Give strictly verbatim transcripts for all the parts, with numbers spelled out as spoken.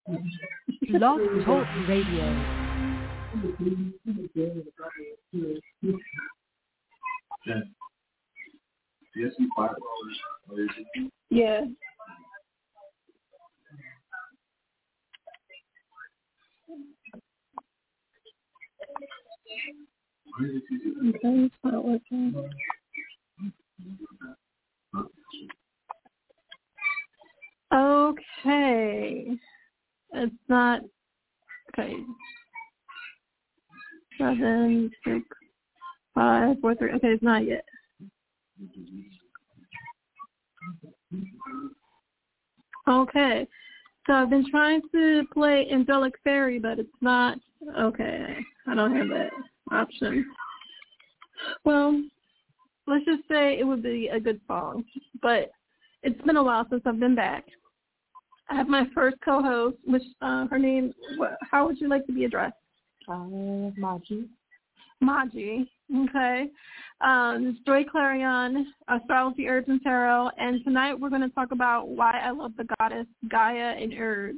Blog Talk Radio. Yeah. Okay, it's not working. Okay. It's not, okay. Seven, six, five, four, three. Okay, it's not yet. Okay. So I've been trying to play Angelic Fairy, but it's not, okay. I don't have that option. Well, let's just say it would be a good song, but it's been a while since I've been back. I have my first co-host, which uh, her name, what, how would you like to be addressed? Uh, Maji. Maji, okay. Um, it's Joy Clarion, Astrology, Herbs, and Tarot, and tonight we're going to talk about why I love the goddess Gaia and herbs.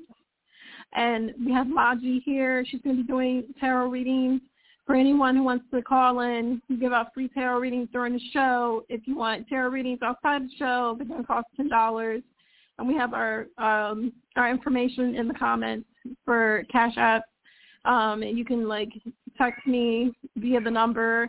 And we have Maji here. She's going to be doing tarot readings. For anyone who wants to call in, we give out free tarot readings during the show. If you want tarot readings outside the show, they're going to cost ten dollars. And we have our um, our information in the comments for Cash App. Um, and you can, like, text me via the number.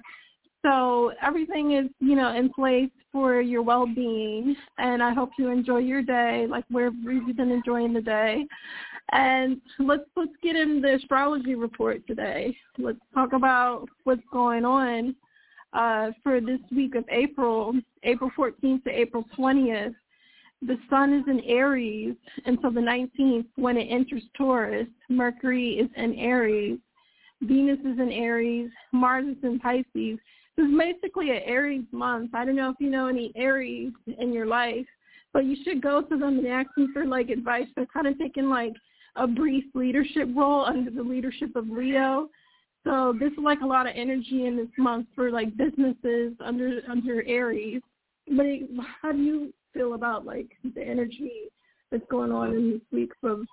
So everything is, you know, in place for your well-being. And I hope you enjoy your day, like wherever you've been enjoying the day. And let's let's get in the astrology report today. Let's talk about what's going on uh, for this week of April, April fourteenth to April twentieth. The sun is in Aries until the nineteenth when it enters Taurus. Mercury is in Aries. Venus is in Aries. Mars is in Pisces. This is basically an Aries month. I don't know if you know any Aries in your life, but you should go to them and ask them for, like, advice. They're kind of taking, like, a brief leadership role under the leadership of Leo. So this is, like, a lot of energy in this month for, like, businesses under under Aries. But how do you feel about, like, the energy that's going on in this week from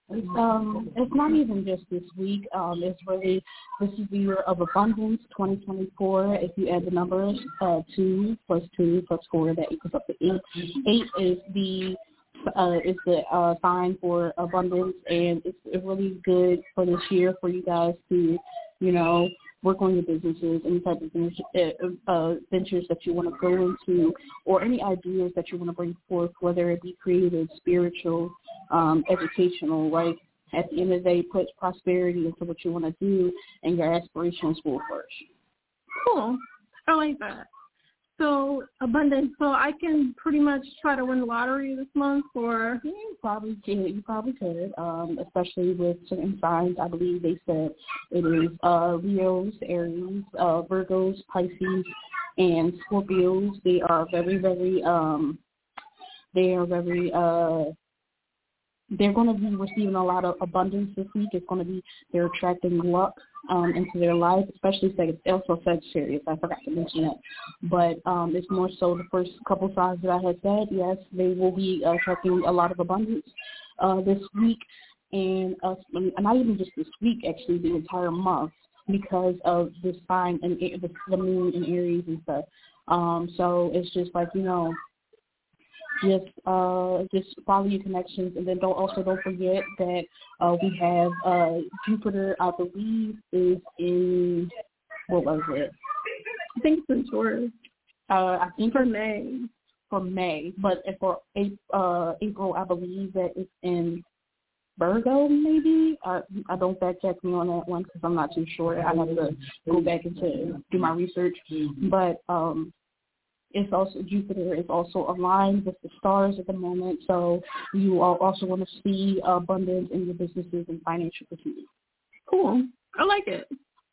Um, it's not even just this week. Um, it's really, this is the year of abundance, twenty twenty-four. If you add the numbers, uh, two plus two plus four, that equals up to eight. Eight is the uh, is the uh, sign for abundance, and it's, it's really good for this year for you guys to, you know, work on your businesses, any type of uh, uh, ventures that you want to go into, or any ideas that you want to bring forth, whether it be creative, spiritual, um, educational, right? At the end of the day, put prosperity into what you want to do, and your aspirations will flourish. Cool. I like that. So, abundance. So I can pretty much try to win the lottery this month, or? Yeah, you probably could. You probably could, um, especially with certain signs. I believe they said it is uh, Leos, Aries, uh, Virgos, Pisces, and Scorpios. They are very, very, um, they are very, uh, they're going to be receiving a lot of abundance this week. It's going to be, they're attracting luck um, into their life, especially also Sagittarius. I forgot to mention that. But um, it's more so the first couple signs that I had said, yes, they will be attracting a lot of abundance uh, this week. And uh, not even just this week, actually, the entire month, because of this sign and the, the moon in Aries and stuff. Um, so it's just like, you know, Just uh, just follow your connections, and then don't also don't forget that uh, we have uh, Jupiter. I believe is in what was it? I think it's in Taurus. Uh, I think for May. For May, but for uh, April, I believe that it's in Virgo. Maybe uh, I don't fact check me on that one because I'm not too sure. I have to go back and to do my research, but. Um, It's also Jupiter is also aligned with the stars at the moment, so you are also want to see abundance in your businesses and financial pursuits. Cool, I like it.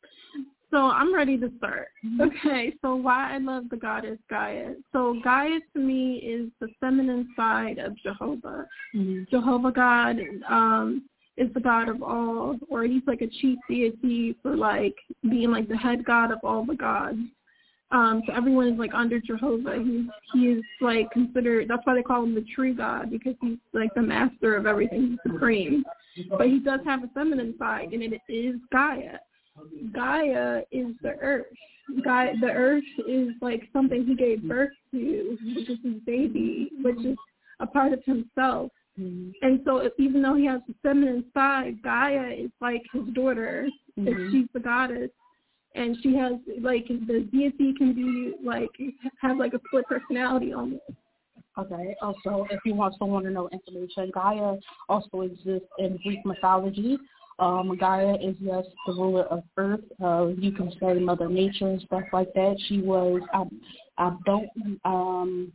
So I'm ready to start. Okay, so why I love the goddess Gaia. So Gaia to me is the feminine side of Jehovah. Mm-hmm. Jehovah God um, is the God of all, or he's like a chief deity for like being like the head god of all the gods. Um, so everyone is like under Jehovah. He's he is like considered. That's why they call him the tree god, because he's like the master of everything. He's supreme. But he does have a feminine side, and it is Gaia. Gaia is the earth. Gaia, the earth is like something he gave birth to, which is his baby, which is a part of himself. Mm-hmm. And so if, even though he has a feminine side, Gaia is like his daughter. Mm-hmm. She's the goddess. And she has, like, the deity can be, like, have, like, a split personality almost. Okay. Also, if you want someone to know information, Gaia also exists in Greek mythology. Um, Gaia is, yes, the ruler of Earth. Uh, you can say Mother Nature and stuff like that. She was, I, I don't, um,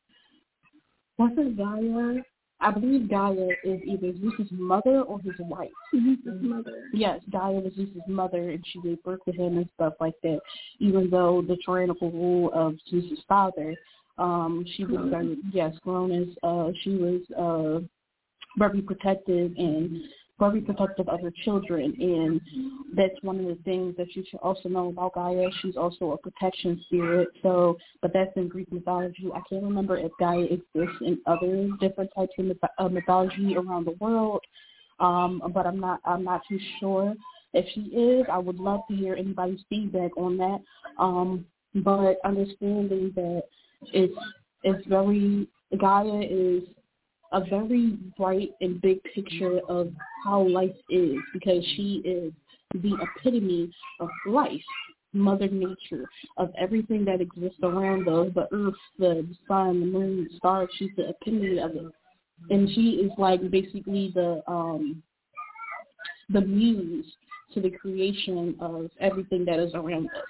what's it, Gaia? I believe Gaia is either Zeus's mother or his wife. Zeus's mother. Yes, Gaia was Zeus's mother, and she gave birth to him and stuff like that. Even though the tyrannical rule of Zeus's father, um, she was very, yes, Cronus, uh, she was uh, very protective and very protective of her children, and that's one of the things that you should also know about Gaia. She's also a protection spirit, so, but that's in Greek mythology. I can't remember if Gaia exists in other different types of myth- uh, mythology around the world, um, but I'm not, I'm not too sure. If she is, I would love to hear anybody's feedback on that, um, but understanding that it's, it's very, Gaia is a very bright and big picture of how life is, because she is the epitome of life, Mother Nature, of everything that exists around us, the earth, the sun, the moon, the stars. She's the epitome of it. And she is like basically the um, the muse to the creation of everything that is around us.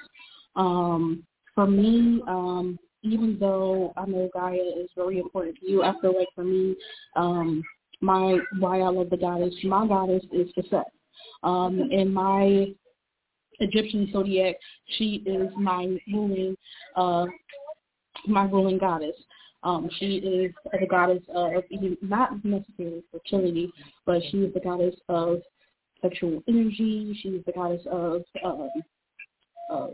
Um, for me, um, even though I know Gaia is very important to you, I feel like for me, um, my why I love the goddess, my goddess is Set. Um, in my Egyptian zodiac, she is my ruling, uh, my ruling goddess. Um, she is the goddess of, not necessarily fertility, but she is the goddess of sexual energy. She is the goddess of, um, of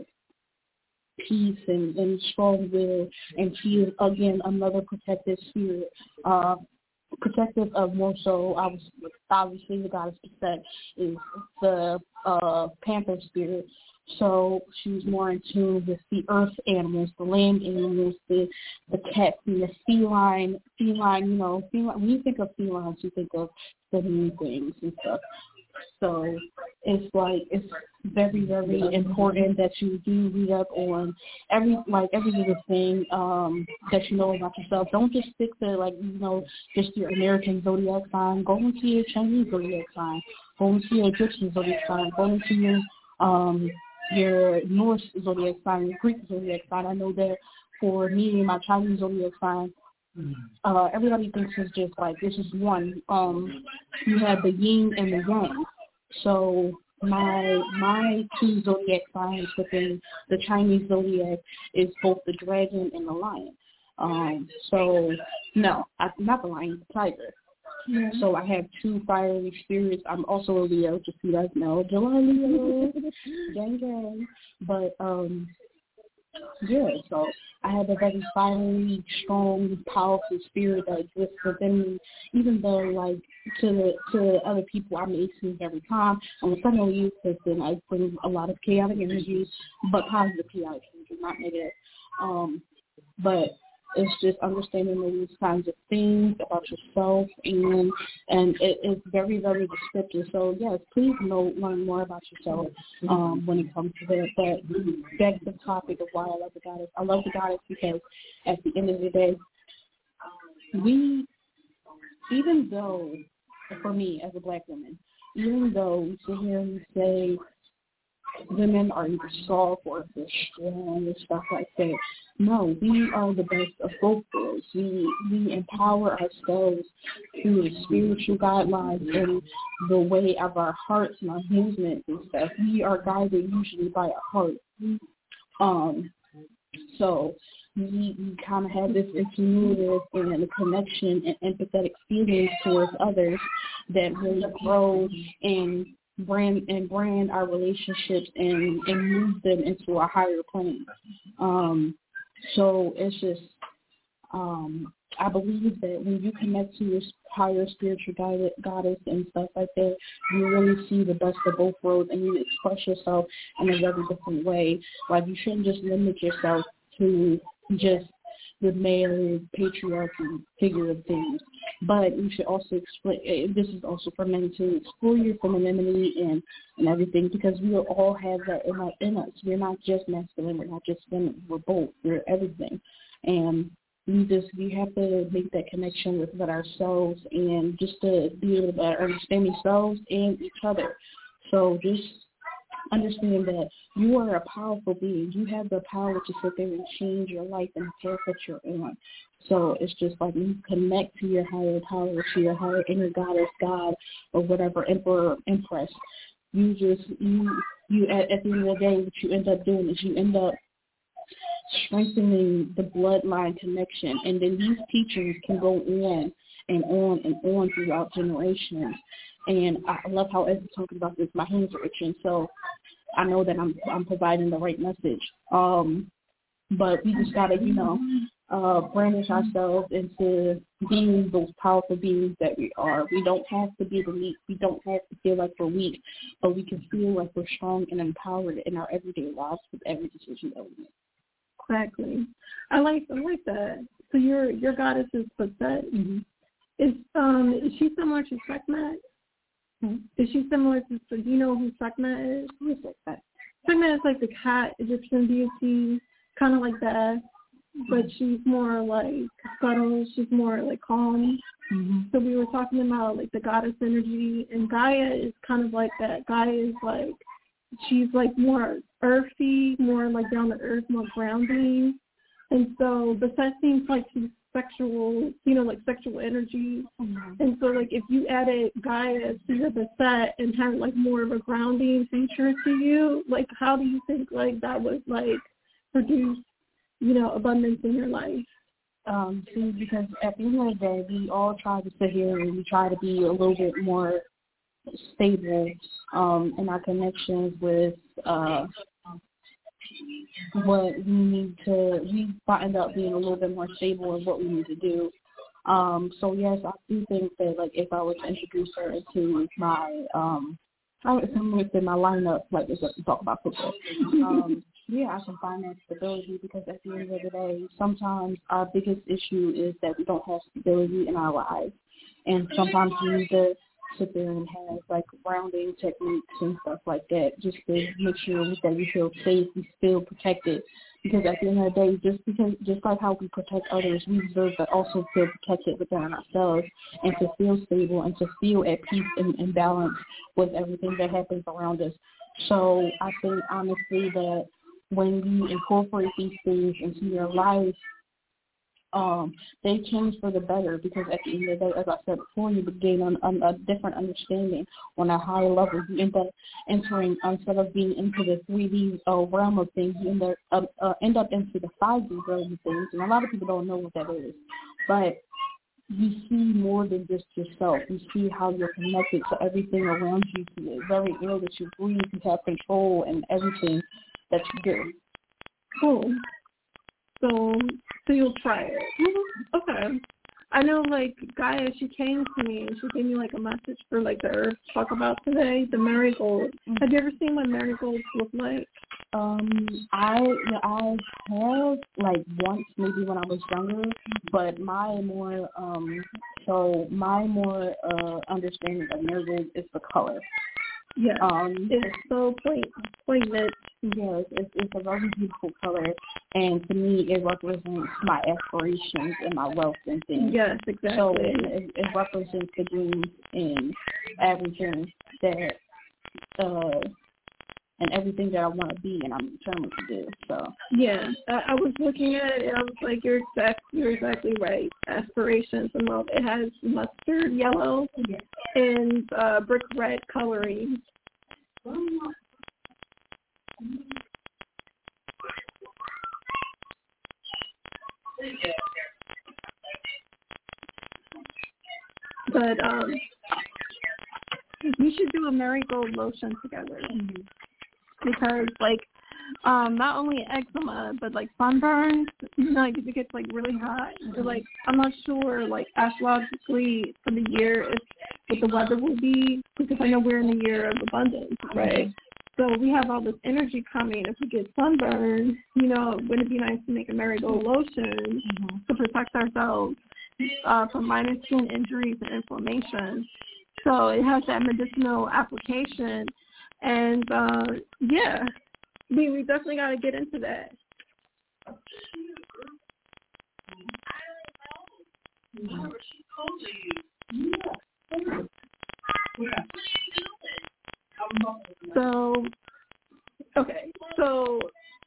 peace and, and strong will, and she is again another protective spirit, uh, protective of more so. I was obviously the goddess Set is the uh, panther spirit, so she's more in tune with the earth animals, the land animals, the the cats and the feline, feline. You know, feline. When you think of felines, you think of the new things and stuff. So it's like it's very, very important that you do read up on every like every little thing um, that you know about yourself. Don't just stick to like you know just your American zodiac sign. Go into your Chinese zodiac sign. Go into your Egyptian zodiac sign. Go into your um, your Norse zodiac sign, your Greek zodiac sign. I know that for me, my Chinese zodiac sign. Uh, everybody thinks it's just like this is one. Um, you have the yin and the yang. So my my two zodiac signs within the Chinese zodiac is both the dragon and the lion. Um, so no, I, not the lion, the tiger. Yeah. So I have two fiery spirits. I'm also a Leo, just so you guys know. July Leo, gang gang. But um. Yeah, so I have a very fiery, strong, powerful spirit that exists within me, even though, like, to to other people, I may seem very calm. I'm a friendly youth person. I bring a lot of chaotic energy, but positive chaotic energy, not negative. Um, but it's just understanding these kinds of things about yourself, and and it, it's very, very descriptive. So, yes, please know, learn more about yourself um, when it comes to that. But back to the topic of why I love the goddess. I love the goddess because at the end of the day, we, even though, for me as a black woman, even though we sit here and we say women are either soft or they're strong and stuff like that. No, we are the best of both worlds. We we empower ourselves through the spiritual guidelines and the way of our hearts and our movements and stuff. We are guided usually by our heart. Um, so we, we kind of have this intuitive and a connection and empathetic feelings towards others that really grow and brand and brand our relationships and, and move them into a higher plane. Um, so it's just, um, I believe that when you connect to your higher spiritual guide, goddess and stuff like that, you really see the best of both worlds and you express yourself in a very different way. Like, you shouldn't just limit yourself to just the male patriarchy figure of things, but you should also explain, this is also for men to explore your femininity and, and everything, because we all have that in, our, in us. We're not just masculine, we're not just feminine, we're both, we're everything. And we just, we have to make that connection with, with ourselves and just to be able to better understand ourselves and each other. So just understand that you are a powerful being. You have the power to sit there and change your life and the path that you're on. So it's just like you connect to your higher power, to your higher inner goddess, God, or whatever, emperor, empress. You just, you, you at, at the end of the day, what you end up doing is you end up strengthening the bloodline connection. And then these teachings can go on and on and on throughout generations. And I love how Ezra's talking about this. My hands are itching, so I know that I'm I'm providing the right message. Um, but we just gotta, you know, uh, brandish ourselves into being those powerful beings that we are. We don't have to be the weak. We don't have to feel like we're weak, but we can feel like we're strong and empowered in our everyday lives with every decision that we make. Exactly. I like I like that. So your your goddess is Bastet. Mm-hmm. Is um is she similar to Sekhmet? Hmm. Is she similar to, so do you know who Sekhmet is? Who is Sekhmet? Sekhmet is like the cat Egyptian deity, kind of like that, but she's more like subtle. She's more like calm. Mm-hmm. So we were talking about like the goddess energy, and Gaia is kind of like that. Gaia is like, she's like more earthy, more like down to earth, more grounding. And so Bastet seems like she's sexual, you know, like sexual energy. Mm-hmm. And so, like, if you added Gaia to your Bastet and had, like, more of a grounding feature to you, like, how do you think, like, that would, like, produce, you know, abundance in your life? Um, see, because at the end of the day, we all try to sit here and we try to be a little bit more stable um, in our connections with uh what we need to, we end up being a little bit more stable in what we need to do. Um, so yes, I do think that, like, if I were to introduce her into my, um, I would say my lineup, like this, to talk about football. Um, yeah, I can find that stability, because at the end of the day, sometimes our biggest issue is that we don't have stability in our lives, and sometimes we need to sit there and have like grounding techniques and stuff like that, just to make sure that we feel safe, we feel protected. Because at the end of the day, just because, just like how we protect others, we deserve to also feel protected within ourselves, and to feel stable and to feel at peace and, and balance with everything that happens around us. So I think honestly that when you incorporate these things into your life, Um, they change for the better, because at the end of the day, as I said before, you gain a, a, a different understanding on a higher level. You end up entering, instead of being into the three D uh, realm of things, you end up, uh, uh, end up into the five D realm of things. And a lot of people don't know what that is. But you see more than just yourself. You see how you're connected to everything around you, to the very air that you breathe. You have control and everything that you do. Cool. So, so you'll try it. Mm-hmm. Okay. I know, like, Gaia, she came to me and she gave me, like, a message for, like, the earth to talk about today, the marigold. Mm-hmm. Have you ever seen what marigolds look like? Um, I, I have, like, once, maybe when I was younger, but my more, um, so my more, uh, understanding of marigolds is the color. Yeah, um, it's so poignant. Yes, it's, it's a very beautiful color, and to me, it represents my aspirations and my wealth and things. Yes, exactly. So it, it represents the dreams and everything that, uh, and everything that I want to be and I'm determined to do. So yeah, I, I was looking at it and I was like, you're exact, you're exactly right. Aspirations and wealth. It has mustard yellow yes. and uh, brick red coloring. But um, we should do a marigold lotion together. Mm-hmm. Because, like, um, not only eczema, but, like, sunburns, like, if it gets, like, really hot, mm-hmm. like, I'm not sure, like, astrologically for the year if what the weather will be, because I know we're in the year of abundance, right? Mm-hmm. So we have all this energy coming. If we get sunburned, you know, wouldn't it be nice to make a marigold lotion mm-hmm. to protect ourselves uh, from minor skin injuries and inflammation? So it has that medicinal application. And, uh, yeah, we, we definitely got to get into that. So, okay, so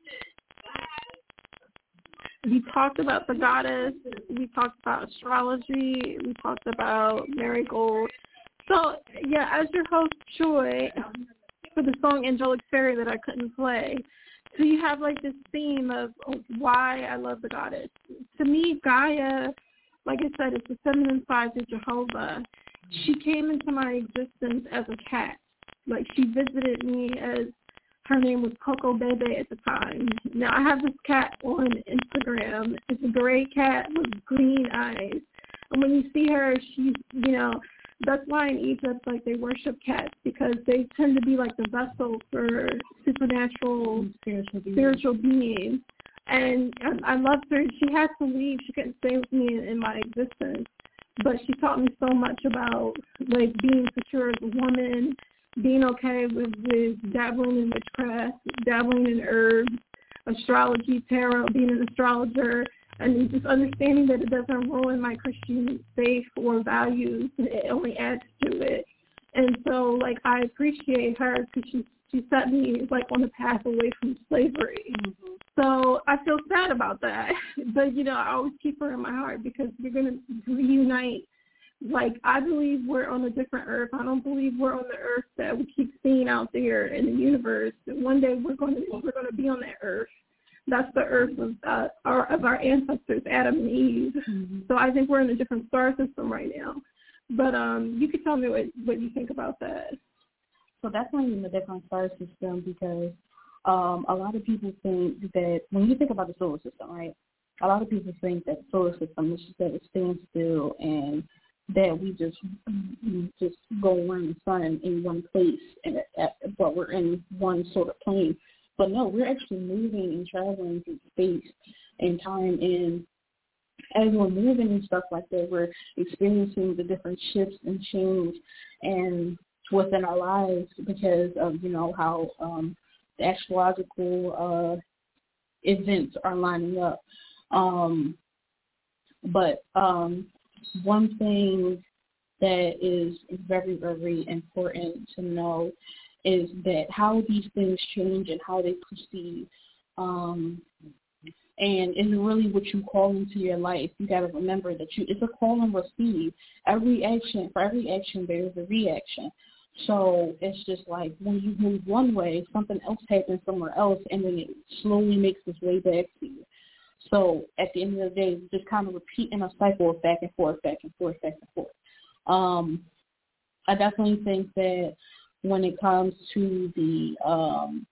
we talked about the goddess, we talked about astrology, we talked about marigold. So, yeah, as your host, Joy, for the song Angelic Fairy that I couldn't play, so you have, like, this theme of, of why I love the goddess. To me, Gaia, like I said, it's the feminine side to Jehovah. She came into my existence as a cat. Like, she visited me as, her name was Coco Bebe at the time. Now, I have this cat on Instagram. It's a gray cat with green eyes. And when you see her, she's, you know, that's why in Egypt, like, they worship cats, because they tend to be like the vessel for supernatural spiritual beings. Spiritual beings. And I, I loved her. She had to leave. She couldn't stay with me in, in my existence. But she taught me so much about, like, being secure as a woman, being okay with, with dabbling in witchcraft, dabbling in herbs, astrology, tarot, being an astrologer, and just understanding that it doesn't ruin my Christian faith or values. It only adds to it. And so, like, I appreciate her because she, she set me, like, on the path away from slavery. Mm-hmm. So I feel sad about that. But, you know, I always keep her in my heart because we're going to reunite. Like, I believe we're on a different earth. I don't believe we're on the earth that we keep seeing out there in the universe. One day we're going to we're going to be on that earth. That's the earth of, uh, our, of our ancestors, Adam and Eve. Mm-hmm. So I think we're in a different star system right now. But um, you could tell me what, what you think about that. So definitely in a different star system because um, a lot of people think that when you think about the solar system, right, a lot of people think that the solar system is just that it stands still and that we just just go around the sun in one place, and but we're in one sort of plane. But no, we're actually moving and traveling through space and time, and as we're moving and stuff like that, we're experiencing the different shifts and change and within our lives because of, you know, how um, the astrological uh, events are lining up. Um, but um, one thing that is very, very important to know is that how these things change and how they proceed. Um, and it's really what you call into your life. You got to remember that you it's a call and receive. Every action, for every action, there is a reaction. So it's just like when you move one way, something else happens somewhere else, and then it slowly makes its way back to you. So at the end of the day, just kind of repeating a cycle of back and forth, back and forth, back and forth. Um, I definitely think that when it comes to the um,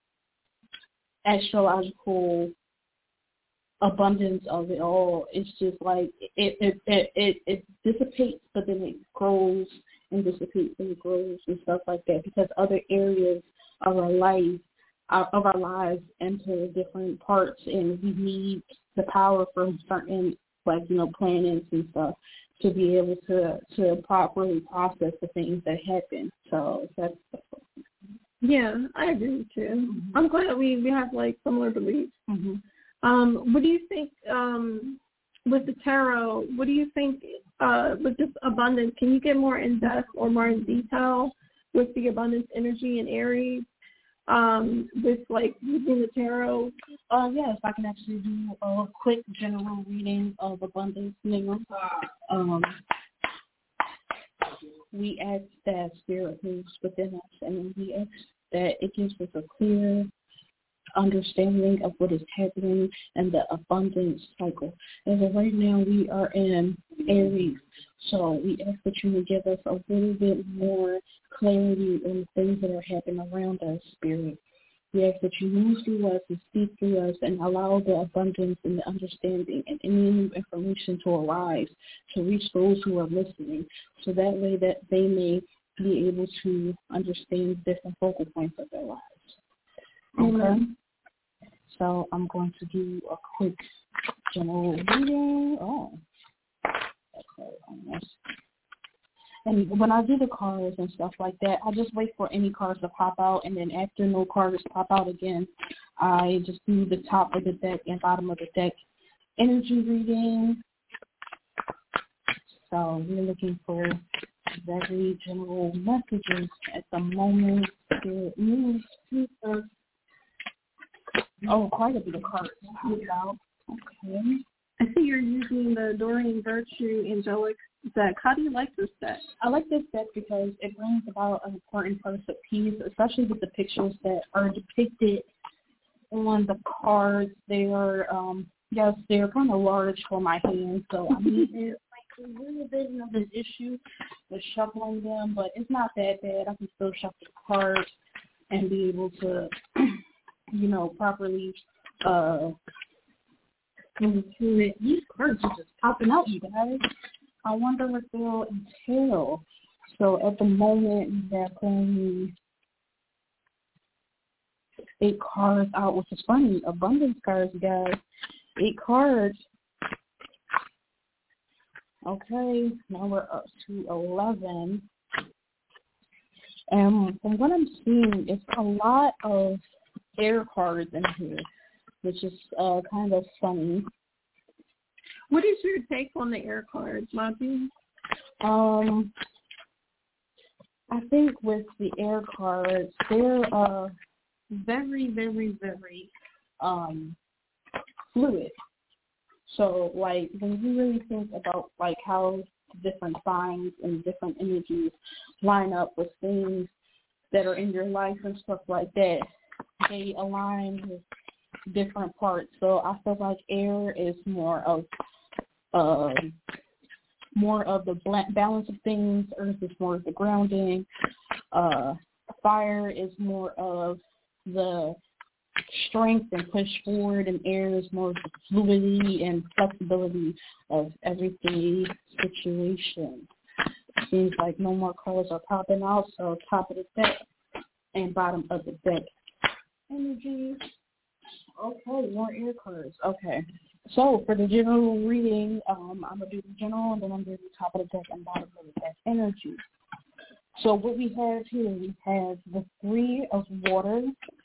astrological abundance of it all, it's just like it it, it it it dissipates, but then it grows and dissipates and it grows and stuff like that because other areas of our life, of our lives enter different parts, and we need the power from certain, like, you know, planets and stuff to be able to, to properly process the things that happen. So that's, that's yeah, I agree too. Mm-hmm. I'm glad we, we have like similar beliefs. Mm-hmm. Um, what do you think um, with the tarot? What do you think uh, with this abundance? Can you get more in depth or more in detail with the abundance energy in Aries? Um, with like using the tarot? Uh, yes, I can actually do a quick general reading of abundance now. Um, we ask that spirit moves within us, and we ask that it gives us a clear understanding of what is happening in the abundance cycle. As of right now, we are in Aries, so we ask that you would give us a little bit more clarity in things that are happening around us, Spirit. We ask that you move through us and speak through us and allow the abundance and the understanding and any new information to arise to reach those who are listening, so that way that they may be able to understand different focal points of their lives. Okay? Mm-hmm. So I'm going to do a quick general reading. Oh, okay, almost. And when I do the cards and stuff like that, I just wait for any cards to pop out, and then after no cards pop out again, I just do the top of the deck and bottom of the deck energy reading. So we're looking for very general messages at the moment. Spirit moves through us. Oh, quite a bit of cards popped out. Okay. I see you're using the Doreen Virtue Angelic deck. How do you like this deck? I like this deck because it brings about an important part of peace, especially with the pictures that are depicted on the cards. They are, um, yes, they're kind of large for my hands, so I mean, it's like a little bit of an issue with shuffling them, but it's not that bad. I can still shuffle the cards and be able to, you know, properly uh, these cards are just popping out, you guys. I wonder what they'll entail. So at the moment, they're pulling eight cards out, which is funny. Abundance cards, guys. Eight cards. Okay, now we're up to eleven. And from what I'm seeing, it's a lot of air cards in here, which is uh, kind of funny. What is your take on the air cards, Monty? Um, I think with the air cards, they're uh, very, very, very um, fluid. So, like, when you really think about, like, how different signs and different energies line up with things that are in your life and stuff like that, they align with different parts. So I feel like air is more of uh, more of the balance of things. Earth is more of the grounding. Uh, fire is more of the strength and push forward, and air is more of the fluidity and flexibility of everyday situation. Seems like no more colors are popping out, so top of the deck and bottom of the deck energy. Okay, more air cards. Okay. So for the general reading, um, I'm going to do the general, and then I'm going to do top of the deck and bottom of the deck energy. So what we have here, we have the Three of Water,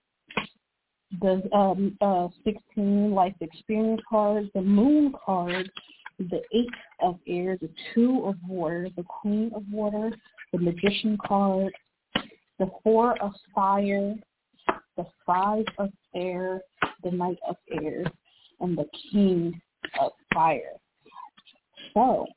the um, uh, sixteen Life Experience cards, the Moon card, the Eight of Air, the Two of Water, the Queen of Water, the Magician card, the Four of Fire, the Five of Air, the Knight of Air, and the King of Fire. So,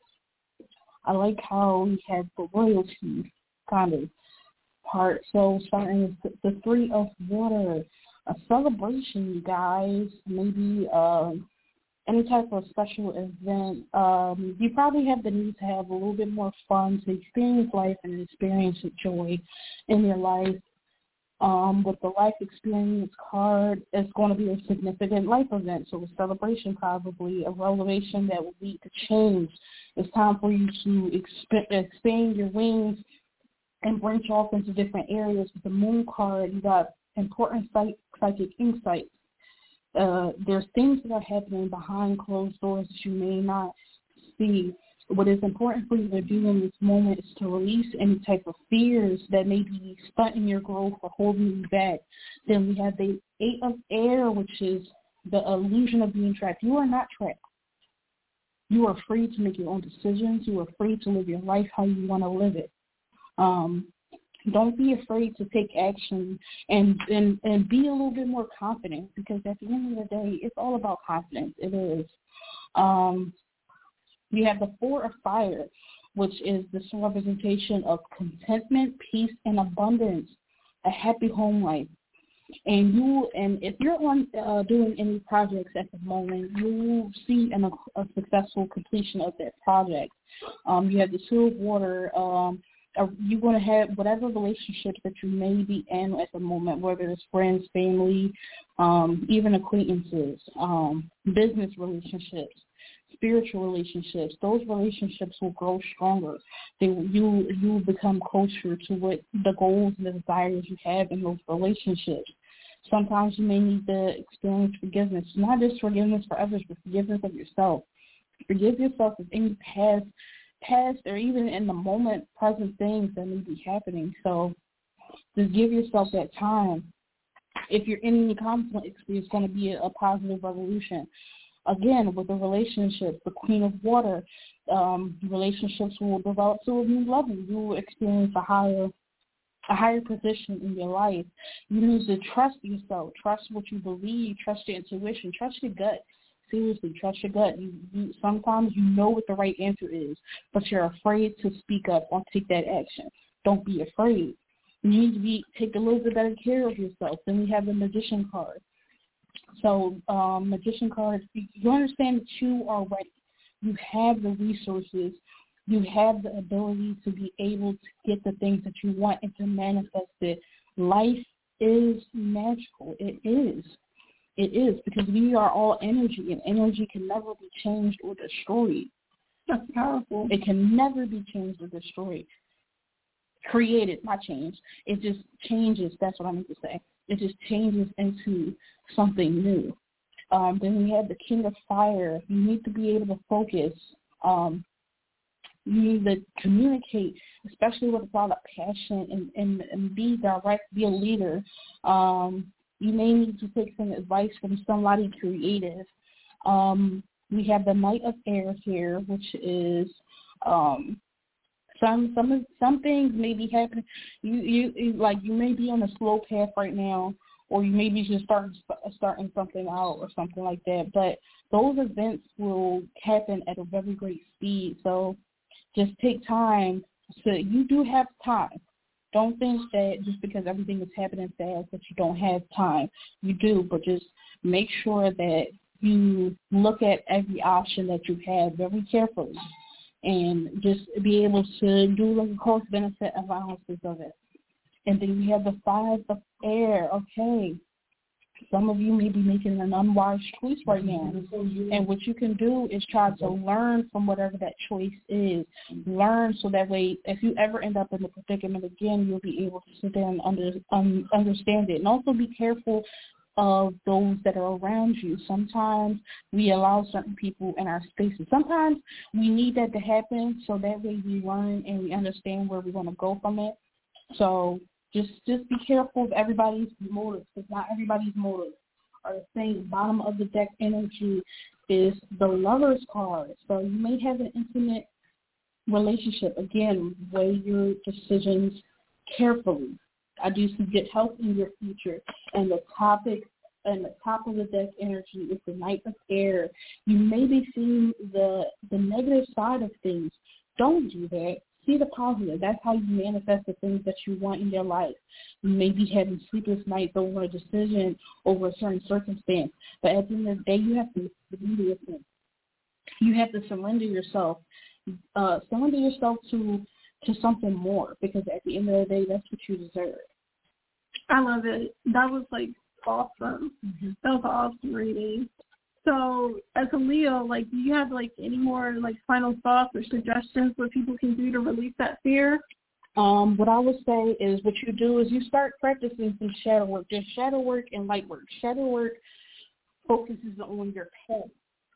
I like how we have the royalty kind of part. So, starting with the Three of Water, a celebration, you guys, maybe uh, any type of special event. Um, you probably have the need to have a little bit more fun, to experience life and experience joy in your life. Um, with the life experience card, it's going to be a significant life event, so a celebration, probably a revelation that will lead to change. It's time for you to exp- expand your wings and branch off into different areas. With the Moon card, you got important psych- psychic insights. Uh, there's things that are happening behind closed doors that you may not see. What is important for you to do in this moment is to release any type of fears that may be stunting your growth or holding you back. Then we have the Eight of Air, which is the illusion of being trapped. You are not trapped. You are free to make your own decisions. You are free to live your life how you want to live it. Um, don't be afraid to take action and, and, and be a little bit more confident, because at the end of the day, it's all about confidence. It is. Um, We have the Four of Fire, which is the representation of contentment, peace, and abundance, a happy home life. And you, and if you're on uh, doing any projects at the moment, you will see an, a successful completion of that project. Um, you have the Two of Water, um, uh, you're going to have whatever relationships that you may be in at the moment, whether it's friends, family, um, even acquaintances, um, business relationships, spiritual relationships. Those relationships will grow stronger. They, you you will become closer to what the goals and the desires you have in those relationships. Sometimes you may need to experience forgiveness, not just forgiveness for others, but forgiveness of yourself. Forgive yourself of any past, past or even in the moment present things that may be happening. So just give yourself that time. If you're in any conflict, it's going to be a, a positive revolution. Again, with the relationships, the Queen of Water, um, relationships will develop to a new level. You will experience a higher a higher position in your life. You need to trust yourself, trust what you believe, trust your intuition, trust your gut. Seriously, trust your gut. You, you, sometimes you know what the right answer is, but you're afraid to speak up or take that action. Don't be afraid. You need to be take a little bit better care of yourself. Then we have the Magician card. So um, Magician card, you understand that you are ready. You have the resources. You have the ability to be able to get the things that you want and to manifest it. Life is magical. It is. It is, because we are all energy, and energy can never be changed or destroyed. That's powerful. It can never be changed or destroyed. Created, not changed. It just changes. That's what I mean to say. It just changes into something new. Um, then we have the King of Fire. You need to be able to focus. Um, you need to communicate, especially with a lot of passion, and, and, and be direct, be a leader. Um, you may need to take some advice from somebody creative. Um, we have the Knight of Air here, which is um, some some some things may be happening. You you, you like you may be on a slow path right now, or you may be just starting starting something out or something like that. But those events will happen at a very great speed. So just take time. So you do have time. Don't think that just because everything is happening fast that you don't have time. You do, but just make sure that you look at every option that you have very carefully and just be able to do like a cost-benefit analysis of it. And then you have the Five of Air. Okay, some of you may be making an unwise choice right now. And what you can do is try to learn from whatever that choice is. Learn so that way if you ever end up in the predicament again, you'll be able to sit there and under, um, understand it. And also be careful of those that are around you. Sometimes we allow certain people in our spaces. Sometimes we need that to happen so that way we learn and we understand where we want to go from it. So Just just be careful of everybody's motives, because not everybody's motives are the same. Bottom of the deck energy is the Lover's card. So you may have an intimate relationship. Again, weigh your decisions carefully. I do see good health in your future. And the topic and the top of the deck energy is the Knight of Air. You may be seeing the the negative side of things. Don't do that. See the positive. That's how you manifest the things that you want in your life. You may be having sleepless nights over a decision, over a certain circumstance. But at the end of the day, you have to surrender yourself. You have to surrender yourself. Uh, surrender yourself to to something more, because at the end of the day, that's what you deserve. I love it. That was, like, awesome. Mm-hmm. That was an awesome reading. So as a Leo, like, do you have, like, any more, like, final thoughts or suggestions what people can do to release that fear? Um, what I would say is what you do is you start practicing some shadow work. There's shadow work and light work. Shadow work focuses on your past,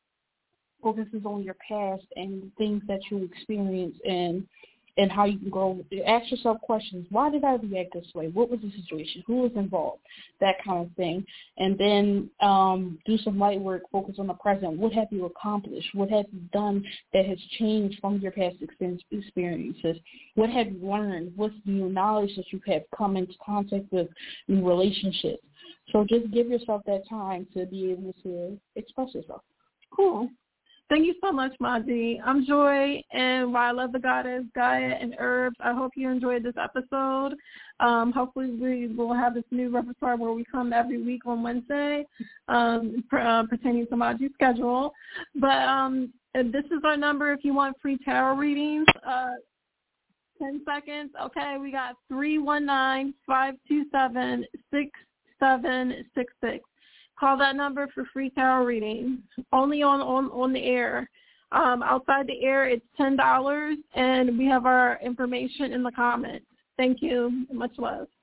focuses on your past and things that you experience and and how you can grow. Ask yourself questions. Why did I react this way? What was the situation? Who was involved? That kind of thing. And then um, do some light work, focus on the present. What have you accomplished? What have you done that has changed from your past experiences? What have you learned? What's the new knowledge that you have come into contact with in relationships? So just give yourself that time to be able to express yourself. Cool. Thank you so much, Maji. I'm Joy, and while I love the goddess, Gaia, and herbs, I hope you enjoyed this episode. Um, hopefully we will have this new repertoire where we come every week on Wednesday, um, per, uh, pertaining to Maji's schedule. But um, this is our number if you want free tarot readings. Uh, ten seconds. Okay, we got three one nine, five two seven, six seven six six. Call that number for free tarot reading. Only on, on, on the air. Um, outside the air, it's ten dollars, and we have our information in the comments. Thank you. Much love.